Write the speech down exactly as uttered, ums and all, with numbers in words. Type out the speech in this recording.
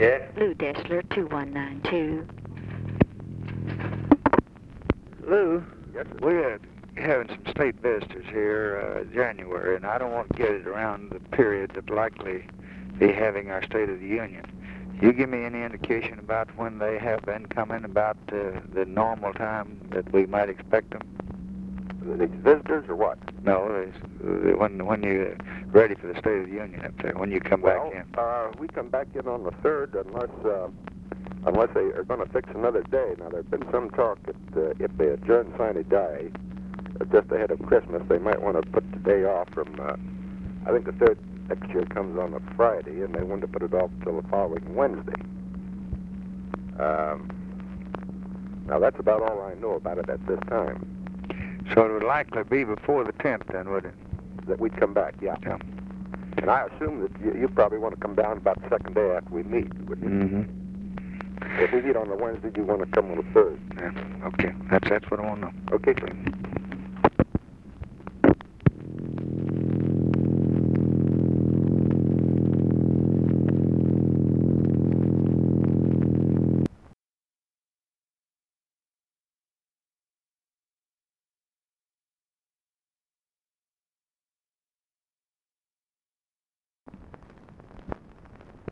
Yes? Lou Dessler, two one nine two. Lou? Yes, sir. We're having some state visitors here, uh, January, and I don't want to get it around the period that likely be having our State of the Union. You give me any indication about when they have been coming, about uh, the normal time that we might expect them? These visitors or what? No, it's, uh, when when you're ready for the State of the Union up there, when you come Well, back in. uh, we come back in on the third unless uh, unless they are going to fix another day. Now, there's been some talk that uh, if they adjourn sine die uh, just ahead of Christmas, they might want to put the day off from, uh, I think the third next year comes on a Friday, and they want to put it off until the following Wednesday. Um, now, that's about all I know about it at this time. So it would likely be before the tenth then, would it? That we'd come back, yeah. Yeah. And I assume that you, you probably want to come down about the second day after we meet, wouldn't you? Mm-hmm. If we meet on the Wednesday, you want to come on the third. Yeah. Okay. That's, that's what I want to know. Okay, sir.